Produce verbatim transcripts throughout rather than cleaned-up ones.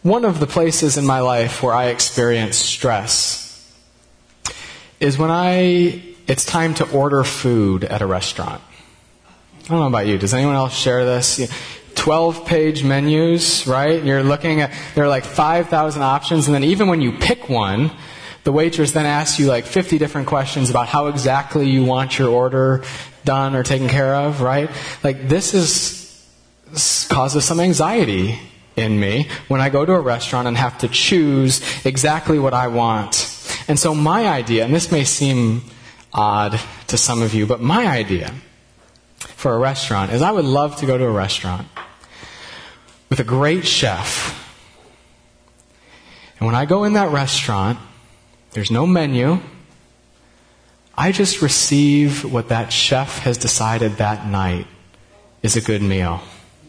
one of the places in my life where I experience stress is when I it's time to order food at a restaurant. I don't know about you. Does anyone else share this? twelve-page menus, right? You're looking at, there are like five thousand options, and then even when you pick one, the waitress then asks you like fifty different questions about how exactly you want your order done or taken care of, right? Like this is causes some anxiety in me when I go to a restaurant and have to choose exactly what I want. And so my idea, and this may seem odd to some of you, but my idea for a restaurant is I would love to go to a restaurant with a great chef. And when I go in that restaurant, there's no menu. I just receive what that chef has decided that night is a good meal.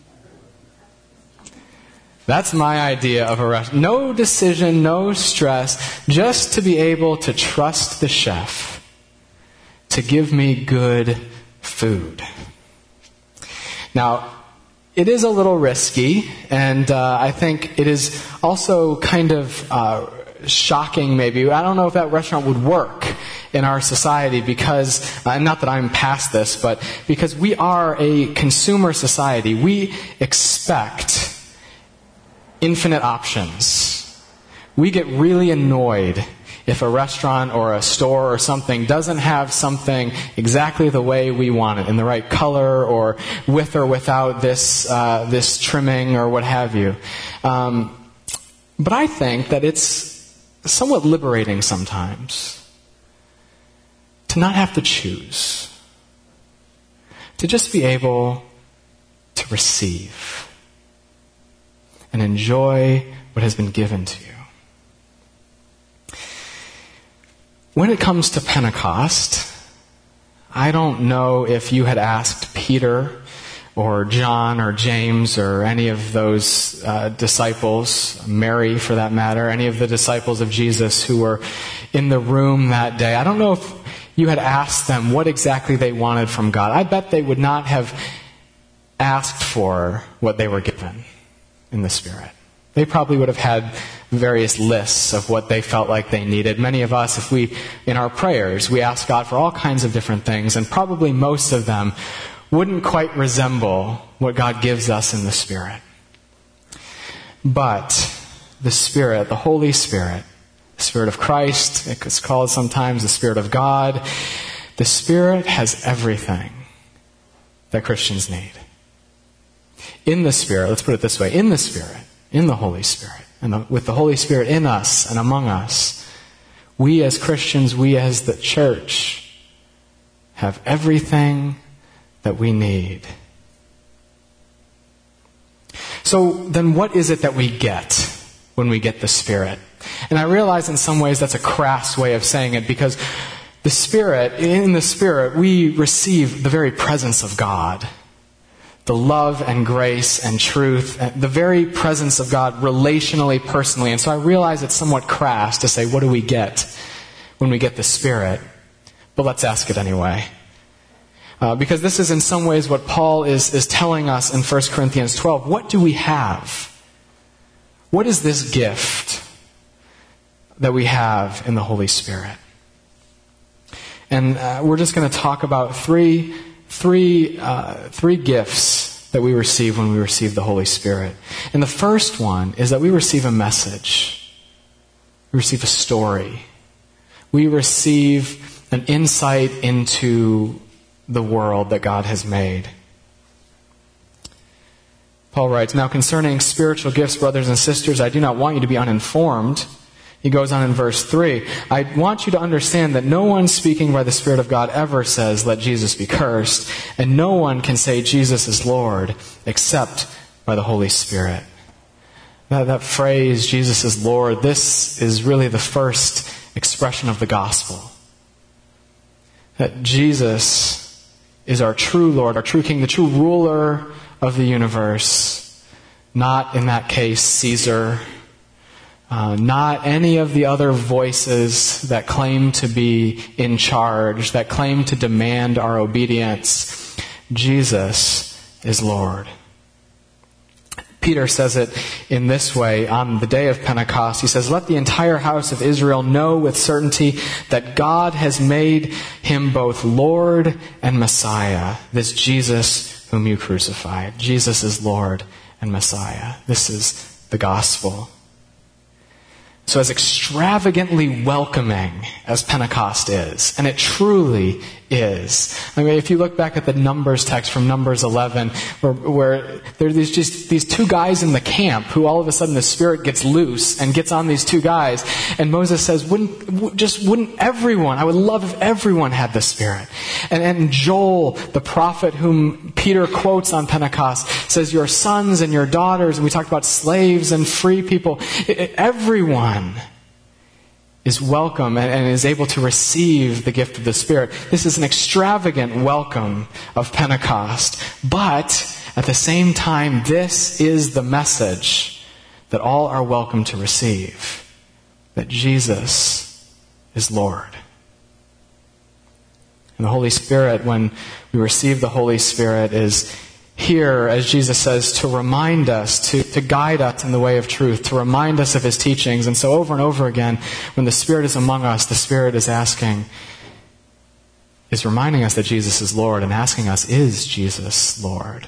That's my idea of a restaurant. No decision, no stress, just to be able to trust the chef to give me good food. Now, it is a little risky, and uh, I think it is also kind of uh, shocking maybe. I don't know if that restaurant would work in our society because, uh, not that I'm past this, but because we are a consumer society. We expect infinite options. We get really annoyed if a restaurant or a store or something doesn't have something exactly the way we want it, in the right color or with or without this uh, this trimming or what have you. Um, but I think that it's somewhat liberating sometimes to not have to choose, to just be able to receive and enjoy what has been given to you. When it comes to Pentecost, I don't know if you had asked Peter or John or James or any of those uh, disciples, Mary for that matter, any of the disciples of Jesus who were in the room that day. I don't know if you had asked them what exactly they wanted from God. I bet they would not have asked for what they were given in the Spirit. They probably would have had various lists of what they felt like they needed. Many of us, if we, in our prayers, we ask God for all kinds of different things, and probably most of them wouldn't quite resemble what God gives us in the Spirit. But the Spirit, the Holy Spirit, the Spirit of Christ, it's called sometimes the Spirit of God, the Spirit has everything that Christians need. In the Spirit, let's put it this way, in the Spirit, in the Holy Spirit, and the, with the Holy Spirit in us and among us, we as Christians, we as the church, have everything that we need. So then what is it that we get when we get the Spirit? And I realize in some ways that's a crass way of saying it, because the Spirit, in the Spirit, we receive the very presence of God. The love and grace and truth, the very presence of God relationally, personally. And so I realize it's somewhat crass to say, what do we get when we get the Spirit? But let's ask it anyway. Uh, because this is in some ways what Paul is, is telling us in First Corinthians twelve. What do we have? What is this gift that we have in the Holy Spirit? And uh, we're just going to talk about three Three, uh, three gifts that we receive when we receive the Holy Spirit. And the first one is that we receive a message. We receive a story. We receive an insight into the world that God has made. Paul writes, "Now concerning spiritual gifts, brothers and sisters, I do not want you to be uninformed." He goes on in verse three, "I want you to understand that no one speaking by the Spirit of God ever says, 'Let Jesus be cursed,' and no one can say Jesus is Lord except by the Holy Spirit." That, that phrase, Jesus is Lord, this is really the first expression of the gospel. That Jesus is our true Lord, our true King, the true ruler of the universe. Not, in that case, Caesar. Uh, not any of the other voices that claim to be in charge, that claim to demand our obedience. Jesus is Lord. Peter says it in this way on the day of Pentecost. He says, "Let the entire house of Israel know with certainty that God has made him both Lord and Messiah, this Jesus whom you crucified." Jesus is Lord and Messiah. This is the gospel. So as extravagantly welcoming as Pentecost is, and it truly is. I mean, if you look back at the Numbers text from Numbers eleven, where, where there are these just these two guys in the camp who all of a sudden the Spirit gets loose and gets on these two guys, and Moses says, "Wouldn't just wouldn't everyone? I would love if everyone had the Spirit." And, and Joel, the prophet whom Peter quotes on Pentecost, says, "Your sons and your daughters," and we talked about slaves and free people. It, it, everyone is welcome and, and is able to receive the gift of the Spirit. This is an extravagant welcome of Pentecost. But at the same time, this is the message that all are welcome to receive, that Jesus is Lord. And the Holy Spirit, when we receive the Holy Spirit, is here, as Jesus says, to remind us, to, to guide us in the way of truth, to remind us of His teachings. And so over and over again, when the Spirit is among us, the Spirit is asking, is reminding us that Jesus is Lord and asking us, is Jesus Lord?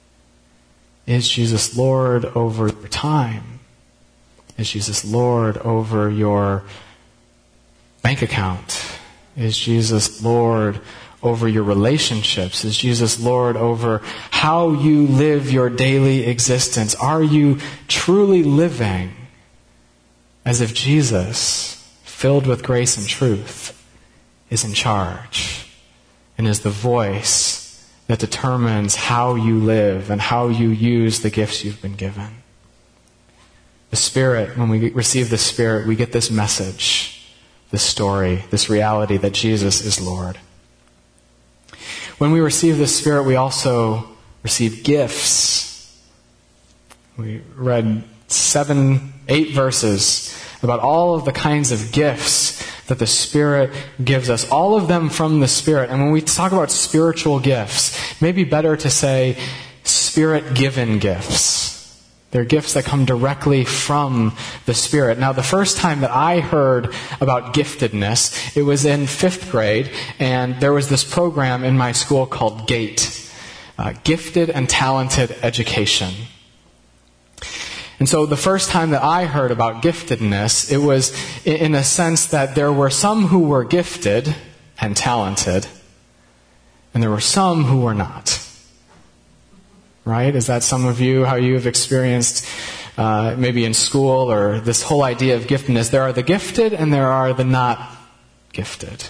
Is Jesus Lord over your time? Is Jesus Lord over your bank account? Is Jesus Lord over your relationships? Is Jesus Lord over how you live your daily existence? Are you truly living as if Jesus, filled with grace and truth, is in charge and is the voice that determines how you live and how you use the gifts you've been given? The Spirit, when we receive the Spirit, we get this message, this story, this reality that Jesus is Lord. When we receive the Spirit, we also receive gifts. We read seven, eight verses about all of the kinds of gifts that the Spirit gives us, all of them from the Spirit. And when we talk about spiritual gifts, maybe better to say Spirit-given gifts. They're gifts that come directly from the Spirit. Now, the first time that I heard about giftedness, it was in fifth grade, and there was this program in my school called GATE, uh, Gifted and Talented Education. And so the first time that I heard about giftedness, it was in a sense that there were some who were gifted and talented, and there were some who were not. Right? Is that some of you, how you have experienced uh, maybe in school or this whole idea of giftedness? There are the gifted and there are the not gifted.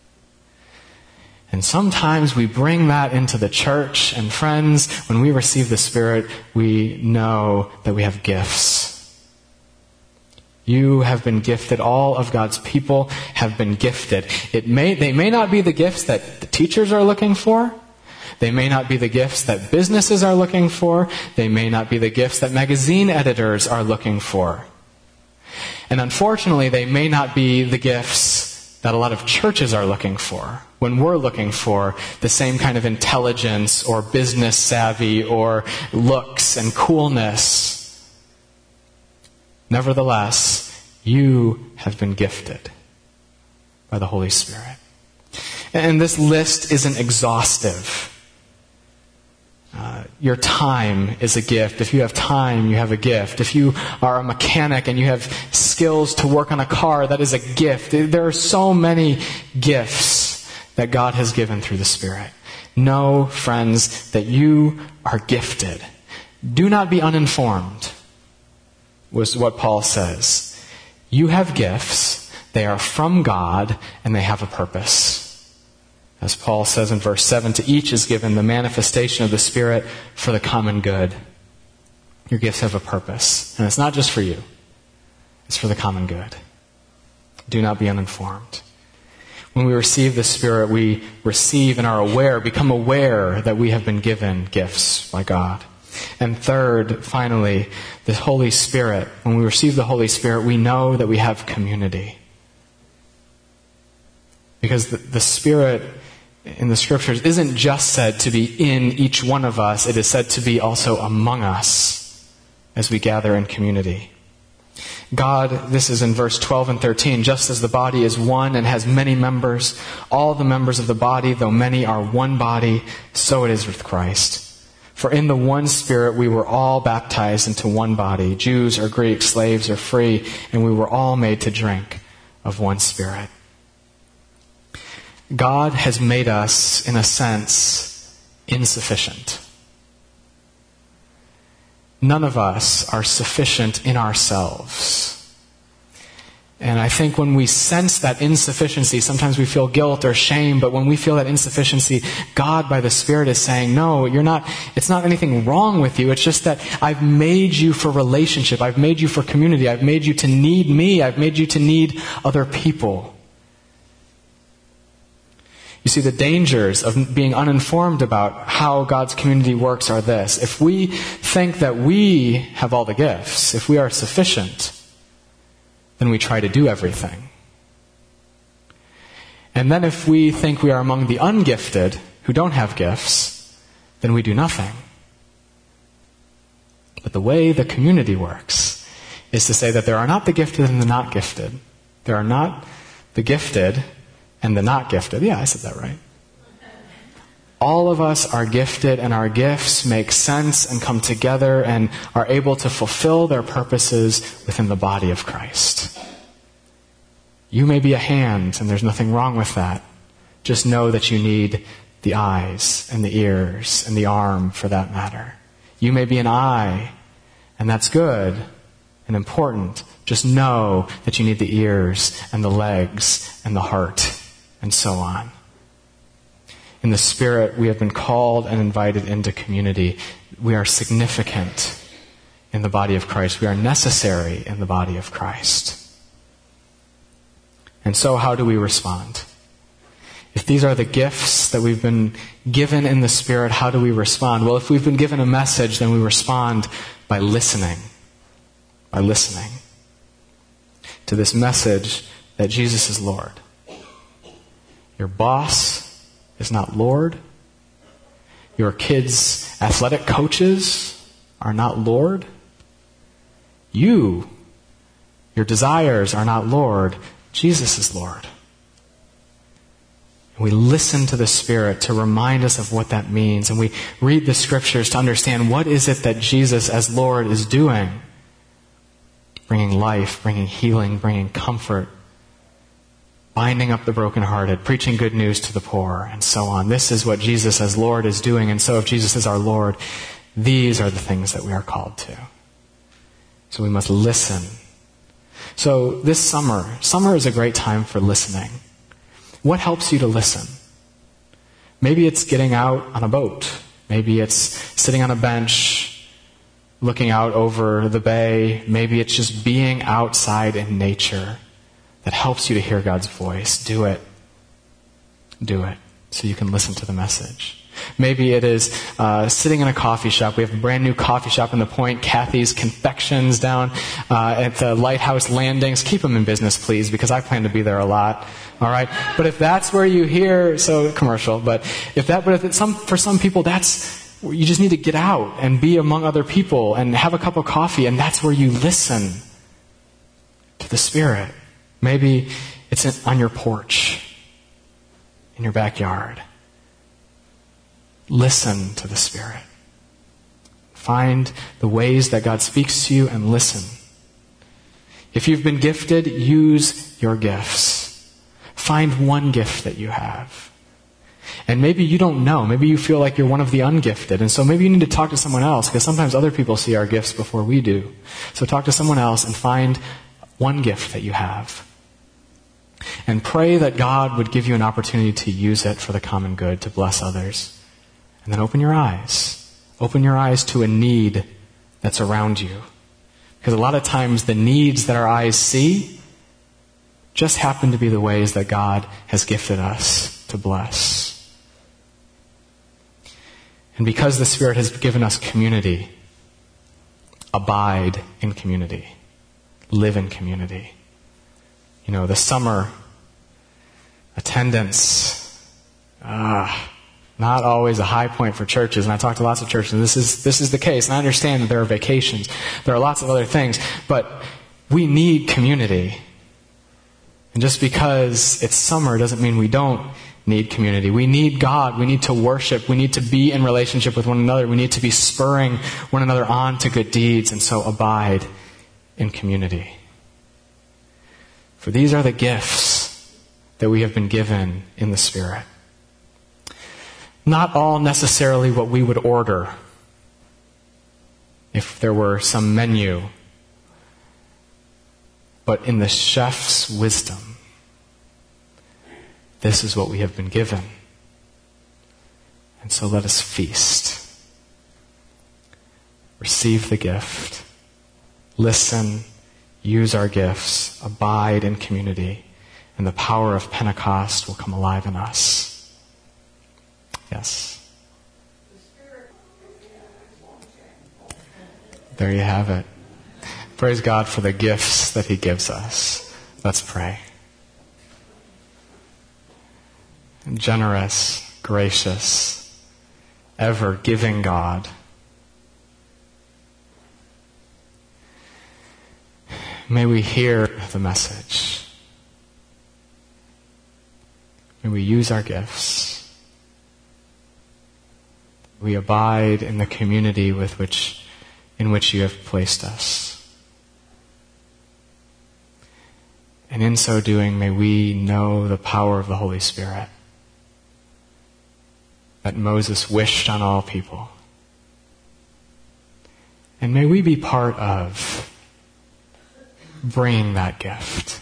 And sometimes we bring that into the church, and friends, when we receive the Spirit, we know that we have gifts. You have been gifted. All of God's people have been gifted. It may, they may not be the gifts that the teachers are looking for. They may not be the gifts that businesses are looking for. They may not be the gifts that magazine editors are looking for. And unfortunately, they may not be the gifts that a lot of churches are looking for when we're looking for the same kind of intelligence or business savvy or looks and coolness. Nevertheless, you have been gifted by the Holy Spirit. And this list isn't exhaustive. Uh, your time is a gift. If you have time, you have a gift. If you are a mechanic and you have skills to work on a car, that is a gift. There are so many gifts that God has given through the Spirit. Know, friends, that you are gifted. Do not be uninformed, was what Paul says. You have gifts. They are from God, and they have a purpose. As Paul says in verse seven, to each is given the manifestation of the Spirit for the common good. Your gifts have a purpose. And it's not just for you. It's for the common good. Do not be uninformed. When we receive the Spirit, we receive and are aware, become aware that we have been given gifts by God. And third, finally, the Holy Spirit. When we receive the Holy Spirit, we know that we have community. Because the, the Spirit in the Scriptures isn't just said to be in each one of us. It is said to be also among us. as we gather in community. God, this is in verse twelve and thirteen, just as the body is one and has many members, all the members of the body, though many, are one body, so it is with Christ. For in the one Spirit we were all baptized into one body, Jews or Greeks, slaves or free, and we were all made to drink of one Spirit. God has made us, in a sense, insufficient. None of us are sufficient in ourselves. And I think when we sense that insufficiency, sometimes we feel guilt or shame, but when we feel that insufficiency, God by the Spirit is saying, no, you're not, it's not anything wrong with you. It's just that I've made you for relationship. I've made you for community. I've made you to need me. I've made you to need other people. You see, the dangers of being uninformed about how God's community works are this. If we think that we have all the gifts, if we are sufficient, then we try to do everything. And then if we think we are among the ungifted, who don't have gifts, then we do nothing. But the way the community works is to say that there are not the gifted and the not gifted. There are not the gifted and the not gifted. Yeah, I said that right. All of us are gifted, and our gifts make sense and come together and are able to fulfill their purposes within the body of Christ. You may be a hand, and there's nothing wrong with that. Just know that you need the eyes and the ears and the arm for that matter. You may be an eye, and that's good and important. Just know that you need the ears and the legs and the heart and so on. In the Spirit, we have been called and invited into community. We are significant in the body of Christ. We are necessary in the body of Christ. And so how do we respond? If these are the gifts that we've been given in the Spirit, how do we respond? Well, if we've been given a message, then we respond by listening. By listening to this message that Jesus is Lord. Your boss is not Lord. Your kids' athletic coaches are not Lord. You, your desires are not Lord. Jesus is Lord. And we listen to the Spirit to remind us of what that means. And we read the Scriptures to understand what is it that Jesus as Lord is doing. Bringing life, bringing healing, bringing comfort, binding up the brokenhearted, preaching good news to the poor, and so on. This is what Jesus as Lord is doing. And so if Jesus is our Lord, these are the things that we are called to. So we must listen. So this summer, summer is a great time for listening. What helps you to listen? Maybe it's getting out on a boat. Maybe it's sitting on a bench, looking out over the bay. Maybe it's just being outside in nature that helps you to hear God's voice. Do it. Do it so you can listen to the message. Maybe it is uh, sitting in a coffee shop. We have a brand new coffee shop in the Point, Kathy's Confections down uh, at the Lighthouse Landings. Keep them in business, please, because I plan to be there a lot. All right, but if that's where you hear, so commercial. But if that, but if it's some for some people, that's you just need to get out and be among other people and have a cup of coffee, and that's where you listen to the Spirit. Maybe it's in, on your porch, in your backyard. Listen to the Spirit. Find the ways that God speaks to you and listen. If you've been gifted, use your gifts. Find one gift that you have. And maybe you don't know. Maybe you feel like you're one of the ungifted. And so maybe you need to talk to someone else, because sometimes other people see our gifts before we do. So talk to someone else and find one gift that you have. And pray that God would give you an opportunity to use it for the common good, to bless others. And then open your eyes. Open your eyes to a need that's around you. Because a lot of times the needs that our eyes see just happen to be the ways that God has gifted us to bless. And because the Spirit has given us community, abide in community. Live in community. You know, the summer attendance, ah, not always a high point for churches. And I talk to lots of churches, and this is, this is the case. And I understand that there are vacations. There are lots of other things. But we need community. And just because it's summer doesn't mean we don't need community. We need God. We need to worship. We need to be in relationship with one another. We need to be spurring one another on to good deeds. And so abide in community. For these are the gifts that we have been given in the Spirit. Not all necessarily what we would order if there were some menu, but in the chef's wisdom, this is what we have been given. And so let us feast. Receive the gift. Listen. Use our gifts. Abide in community. And the power of Pentecost will come alive in us. Yes. There you have it. Praise God for the gifts that He gives us. Let's pray. Generous, gracious, ever giving God, may we hear the message. May we use our gifts. We abide in the community with which, in which you have placed us. And in so doing, may we know the power of the Holy Spirit that Moses wished on all people. And may we be part of bringing that gift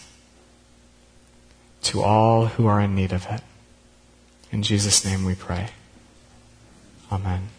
to all who are in need of it. In Jesus' name we pray. Amen.